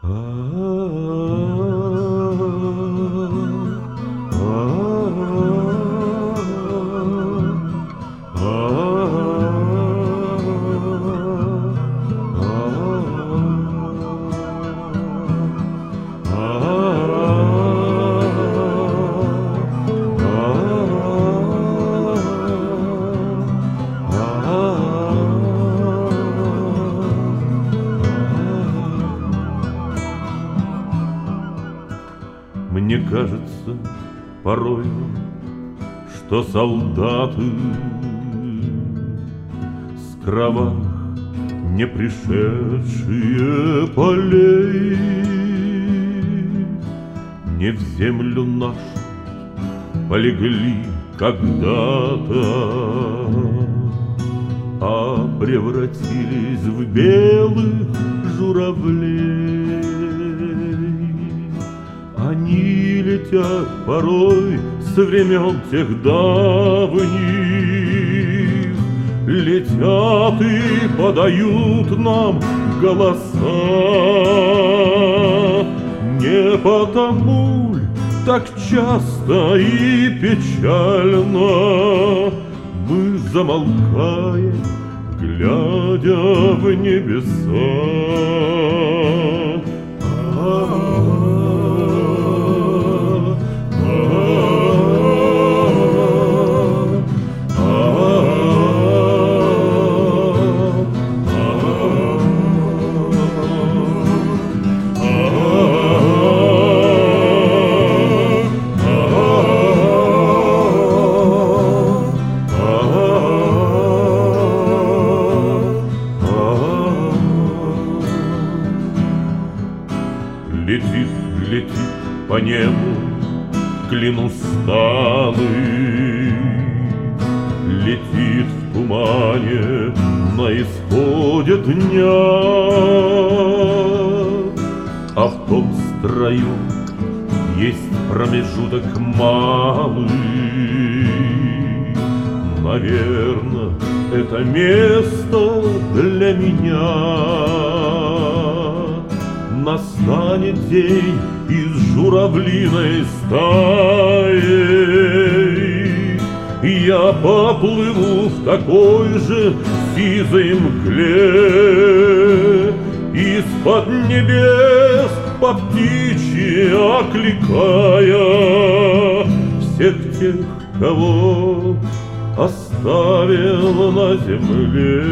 Мне кажется порой, что солдаты с кровавых не пришедшие полей не в землю нашу полегли когда-то, а превратились в белых журавлей. Они летят порой со времен тех давних, летят и подают нам голоса. Не потому ль так часто и печально мы замолкаем, глядя в небеса? Летит, летит по небу клин усталый, летит в тумане на исходе дня, а в том строю есть промежуток малый. Наверно, это место для меня. Настанет день из журавлиной стаи, я поплыву в такой же сизой мгле, из-под небес по птичьи окликая всех тех, кого оставил на земле.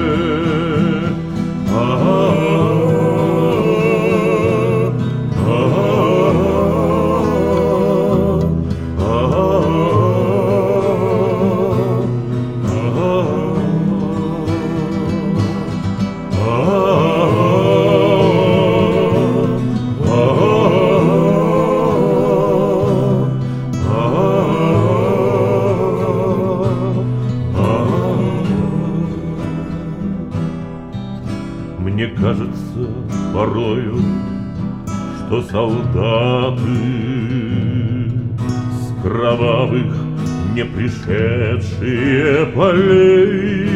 Мне кажется порою, что солдаты с кровавых не пришедшие полей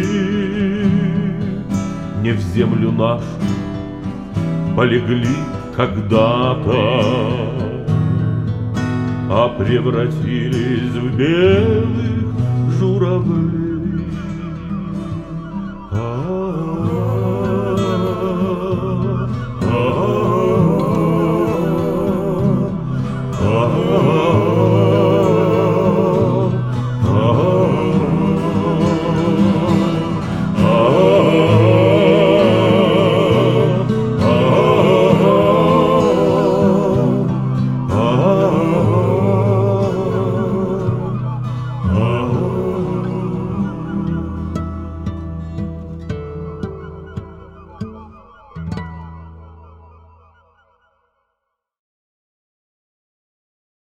не в землю нашу полегли когда-то, а превратились в белых журавлей.